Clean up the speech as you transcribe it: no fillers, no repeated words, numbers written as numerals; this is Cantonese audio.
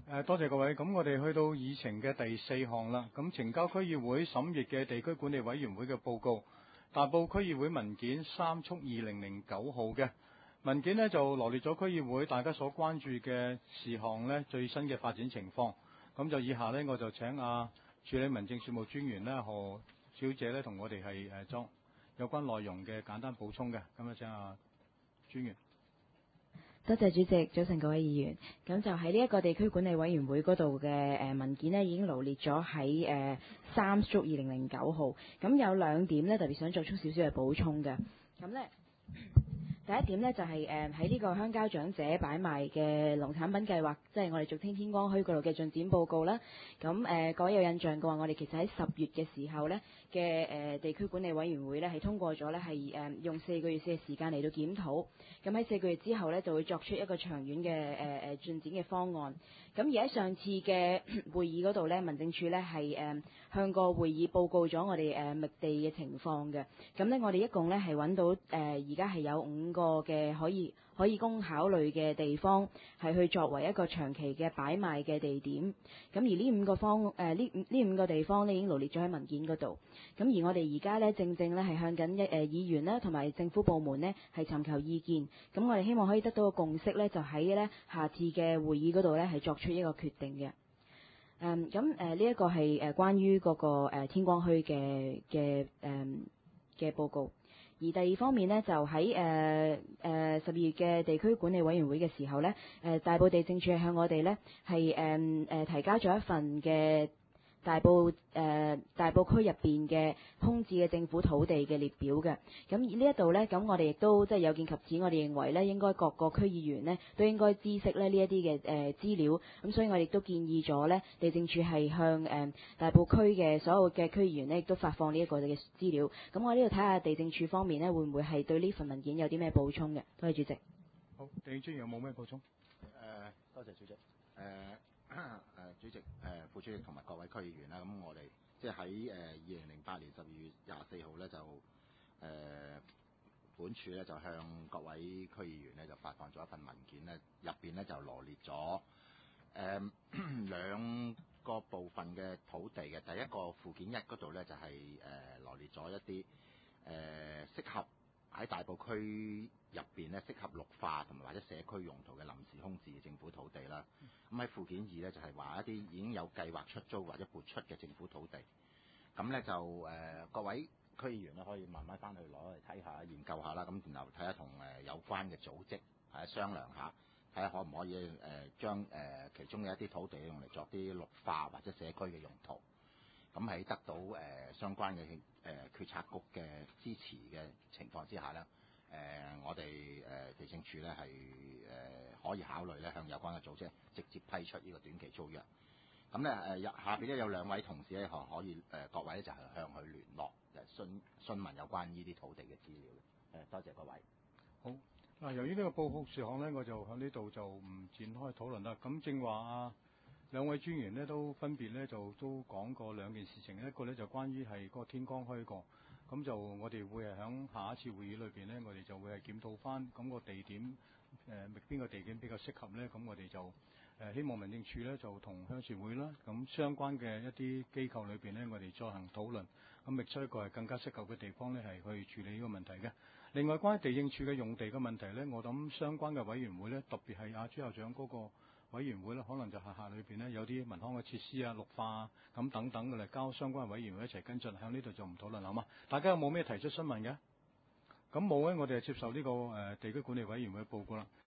多謝各位。咁我哋去到議程嘅第4項啦。咁懲教區議會審閱嘅地區管理委員會嘅報告，大埔區議會文件3/2009號嘅文件呢，就羅列咗區議會大家所關注嘅事項呢最新嘅發展情況。咁就以下呢，我就請處理民政事務專員呢何小姐呢同我哋係作有關內容嘅簡單補充嘅。咁啊，請專員。 多謝主席，早晨各位議員。咁就喺呢一個地區管理委員會嗰度嘅文件呢，已經羅列咗喺3/2009號。咁有2點呢，特別想作出少少嘅補充嘅。咁呢，第一點呢，就係喺呢個鄉郊長者擺賣嘅農產品計劃，即係我哋俗稱天光墟嗰度嘅進展報告啦。咁各位有印象嘅話，我哋其實喺10月嘅時候呢嘅地區管理委員會呢，係通過咗呢係用4個月嘅時間嚟到檢討。咁喺4個月之後呢，就會作出一個長遠嘅進展嘅方案。咁而喺上次嘅會議嗰度呢，民政處呢係向個會議報告咗我哋覓地嘅情況嘅。咁呢，我哋一共呢係揾到而家係有5個嘅可以供考慮嘅地方，係去作為一個長期嘅擺賣嘅地點。咁而呢5個地方呢已經羅列咗喺文件嗰度。咁而我哋而家呢，正呢係向緊議員啦同埋政府部門呢係尋求意見。咁我哋希望可以得到個共識呢，就喺呢下次嘅會議嗰度呢係作出一個決定嘅。呢一個係關於嗰個天光墟嘅報告。而第二方面呢，就喺12月嘅地區管理委員會嘅時候呢，大埔地政處向我哋呢係提交咗一份嘅大埔區入邊嘅空置嘅政府土地嘅列表嘅。咁呢一度呢，咁我哋亦都即係有見及此，我哋認為呢應該各個區議員呢都應該知悉呢一啲嘅資料。咁所以我哋亦都建議咗呢地政處係向大埔區嘅所有嘅區議員呢亦都發放呢一個嘅資料。咁我呢度睇下地政處方面呢會唔會係對呢份文件有啲咩補充嘅？多謝主席。 好，地政專員有冇咩補充？ 多謝主席。主席、副主席同埋各位區議員啦，咁我哋即係喺2008年12月24號咧就本處咧就向各位區議員咧就發放咗一份文件咧，入邊咧就羅列咗2個部分嘅土地嘅。第一個附件1嗰度咧就係羅列咗一啲適合喺大埔區入邊咧適合綠化同埋或者社區用途嘅臨時空置嘅政府土地啦。咁喺附件2咧就係話一啲已經有計劃出租或者撥出嘅政府土地。咁咧就各位區議員咧可以慢慢翻去攞嚟睇下研究下啦。咁然後睇下同有關嘅組織係商量下，睇下可唔可以將其中嘅一啲土地用嚟作啲綠化或者社區嘅用途。咁喺得到相關嘅決策局嘅支持嘅情況之下咧，我哋地政處咧係可以考慮咧向有關嘅組織直接批出呢個短期租約。咁咧下邊咧有2位同事咧可以各位咧就係向佢聯絡，詢問有關呢啲土地嘅資料。多謝各位。 好嗱，由於呢個報告事項咧，我就喺呢度就唔展開討論啦。咁正話2位專員呢都分別咧就都講過2件事情，一個咧就關於係嗰個天光墟個，咁就我哋會係喺下一次會議裏邊咧，我哋就會係檢討翻咁個地點邊個地點比較適合咧，咁我哋就希望民政處咧就同鄉事會啦，咁相關嘅一啲機構裏邊咧，我哋再行討論，咁覓出一個係更加適合嘅地方咧，係去處理呢個問題嘅。另外關於地政處嘅用地嘅問題咧，我諗相關嘅委員會咧，特別係朱校長嗰個委員會咧，可能就下裏邊咧有啲民康嘅設施啊、綠化啊咁等等嘅嚟交相關委員會一齊跟進，喺呢度就唔討論好嘛？大家有冇咩提出詢問嘅？咁冇咧，我哋就接受呢個地區管理委員會嘅報告啦。